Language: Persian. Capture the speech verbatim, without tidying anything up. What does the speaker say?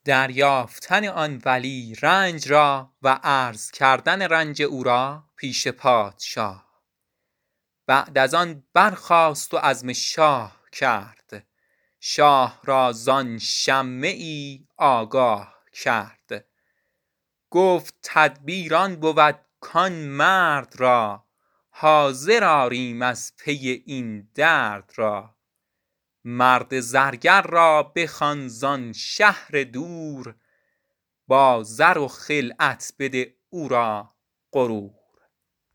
دریافتن آن ولی رنج را و عرض کردن رنج او را پیش پادشاه. بعد از آن برخاست و عزم شاه کرد، شاه را زان شمه ای آگاه کرد. گفت تدبیر آن بود کان مرد را، حاضر آریم از پی این درد را. مرد زرگر را بخوان زان شهر دور، با زر و خلعت بده او را غرور.